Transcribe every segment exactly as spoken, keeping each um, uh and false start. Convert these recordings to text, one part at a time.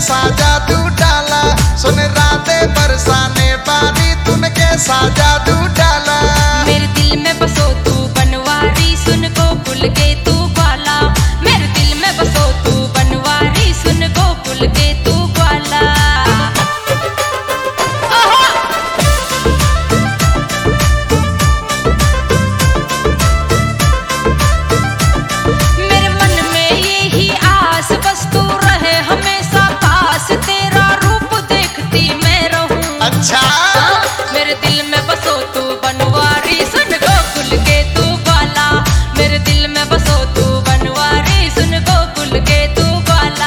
कैसा जादू डाला, सुन रातें बरसाने वाली तूने कैसा जादू डाला। मेरे दिल में बसो तू बनवारी, सुन गोकुल के तू ग्वाला। मेरे दिल में बसो तू बनवारी, सुन गोकुल के तू ग्वाला। मेरे मन में यही आस, बस तू रहे हमेशा पास, तेरा रूप देखती मैं रहूं। अच्छा मेरे दिल में बसो तू बनवारी, सुन गोकुल के तू ग्वाला। मेरे दिल में बसो तू बनवारी, सुन गोकुल के तू ग्वाला।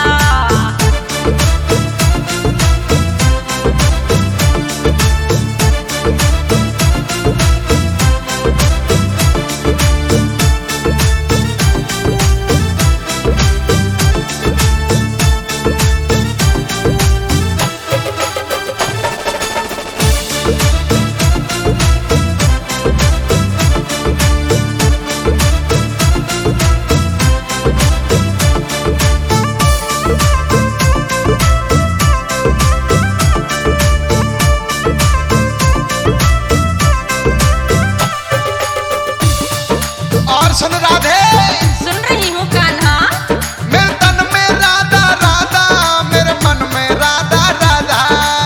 और सुन राधे, सुन रही हूँ कान्हा। मेरे तन में राधा राधा, मेरे मन में राधा राधा।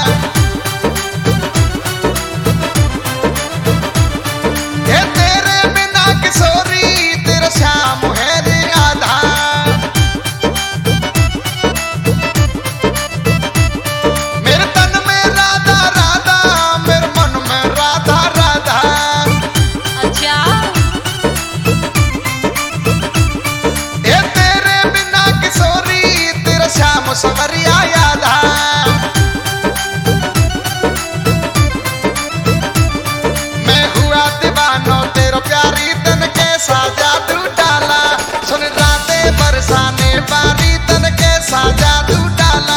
ये तेरे बिना किशोरी, तेरा श्याम है रे आधा। मेरे तन में राधा राधा, मेरे मन में राधा राधा। अच्छा ये तेरे बिना किशोरी, तेरा श्याम सवरिया यादा। मैं हुआ दीवानो तेरा प्यारी, तन कैसा जादू डाला, सुन रातें बरसाने वाली तन कैसा जादू डाला।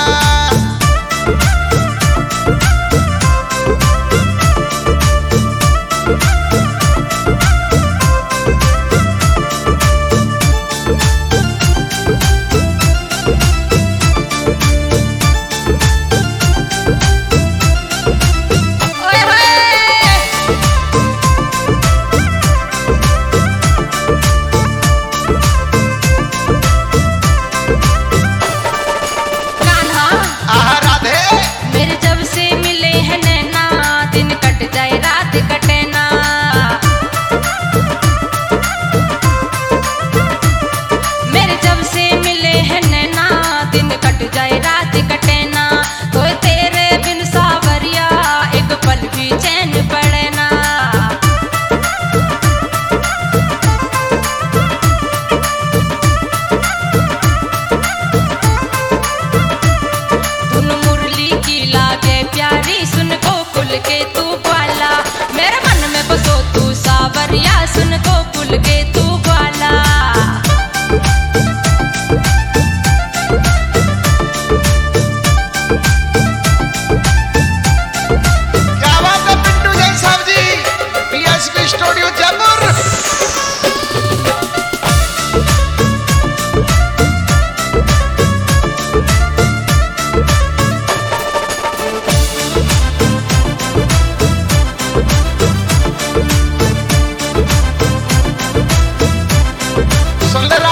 ओए होए। कान्हा आहा राधे, मेरे जब से मिले हैं नैना, दिन कट जाए रात कटे ना। मेरे जब से मिले हैं नैना, दिन कट जाए रात कटे ना। तो तेरे बिन सावरिया, एक पल भी चैन पड़े ना। धुन मुरली की लागे प्यारी, सुन गोकुल के तू ग्वाला। मेरे मन में बसो तू सावरिया, सुन गोकुल के तू ग्वाला। क्या बात है पिंटू जैन साहब जी, पीएसपी स्टूडियो जयपुर। सुन ले